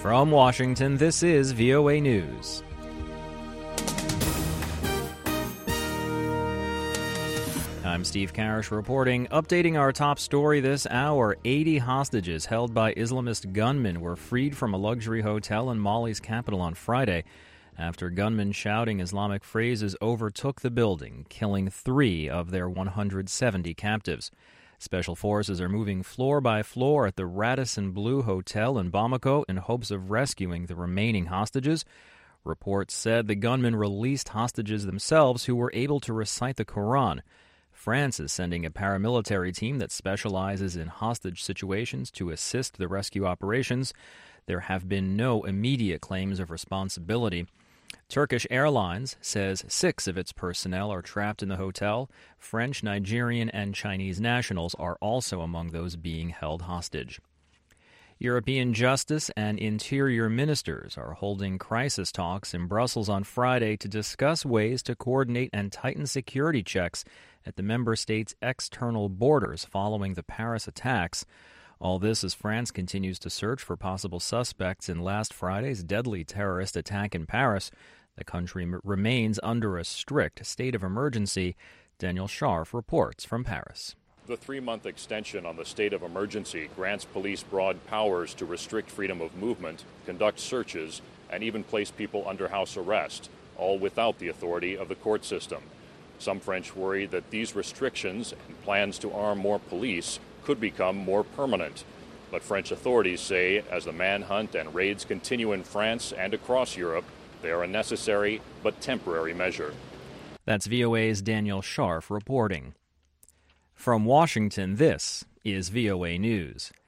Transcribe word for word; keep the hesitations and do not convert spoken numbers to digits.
From Washington, this is V O A News. I'm Steve Karish reporting. Updating our top story this hour, eighty hostages held by Islamist gunmen were freed from a luxury hotel in Mali's capital on Friday after gunmen shouting Islamic phrases overtook the building, killing three of their one hundred seventy captives. Special forces are moving floor by floor at the Radisson Blu Hotel in Bamako in hopes of rescuing the remaining hostages. Reports said the gunmen released hostages themselves who were able to recite the Quran. France is sending a paramilitary team that specializes in hostage situations to assist the rescue operations. There have been no immediate claims of responsibility. Turkish Airlines says six of its personnel are trapped in the hotel. French, Nigerian, and Chinese nationals are also among those being held hostage. European Justice and Interior ministers are holding crisis talks in Brussels on Friday to discuss ways to coordinate and tighten security checks at the member states' external borders following the Paris attacks. All this as France continues to search for possible suspects in last Friday's deadly terrorist attack in Paris. The country m- remains under a strict state of emergency. Daniel Scharf reports from Paris. The three-month extension on the state of emergency grants police broad powers to restrict freedom of movement, conduct searches, and even place people under house arrest, all without the authority of the court system. Some French worry that these restrictions and plans to arm more police could become more permanent. But French authorities say as the manhunt and raids continue in France and across Europe, they are a necessary but temporary measure. That's V O A's Daniel Scharf reporting. From Washington, this is V O A News.